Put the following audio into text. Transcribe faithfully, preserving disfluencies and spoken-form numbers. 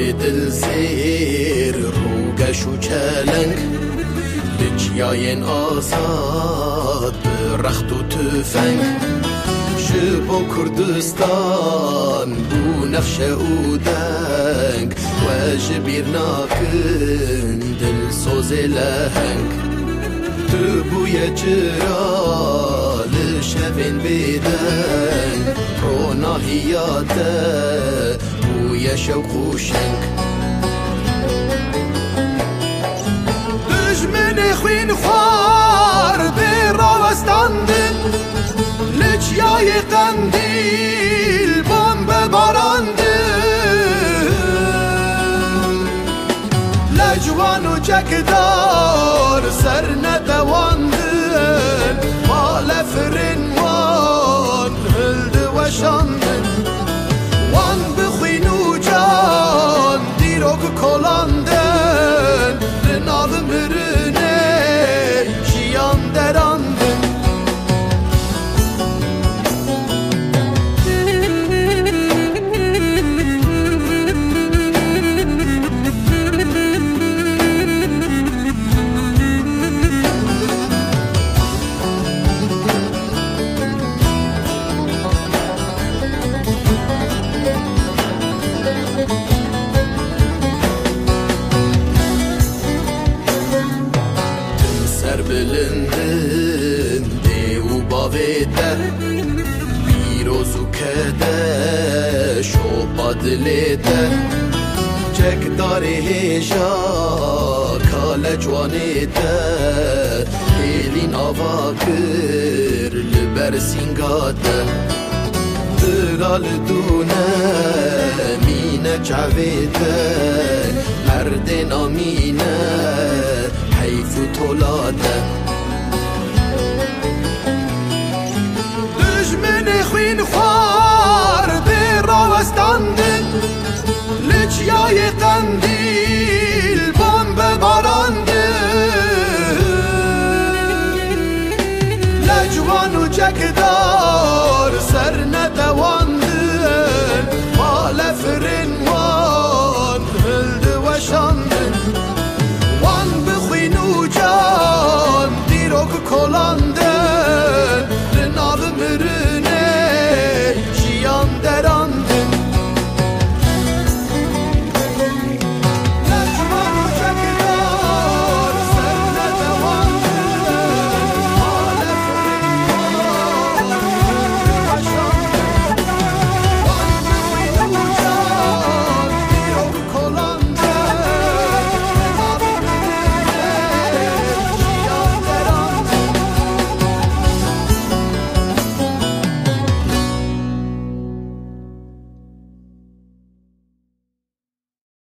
دل زیر روگش و چلنگ لجیاین آزاد برخت و تفنگ شبو کردستان بو نفش او دنگ و جبیر ناکن دل سوز لهنگ تو بوی جرال شبین بیدنگ رو ناهیاته بوی شوق و شنگ دجمن خوین خوار به راوستاندن لجیای قندیل بمب باراندن لجوان و جکدار سر ندواندن مال فرین وان هلد و شاندن وان بخوین و جان دیروگ کلاندن لنال مرنه جیان دراندن بلندن دیو باویده بیروزو کده شوپا دلیده چک داری هیجا کال جوانیده هیلین آوا کر لبر سینگاده درال دونه مینه جویده مرد نامینه حیف و تولاده دجمن خوین خوار به راوستاندن لجیای قندیل بمب باراندن لجوان و جکدار سر ندوان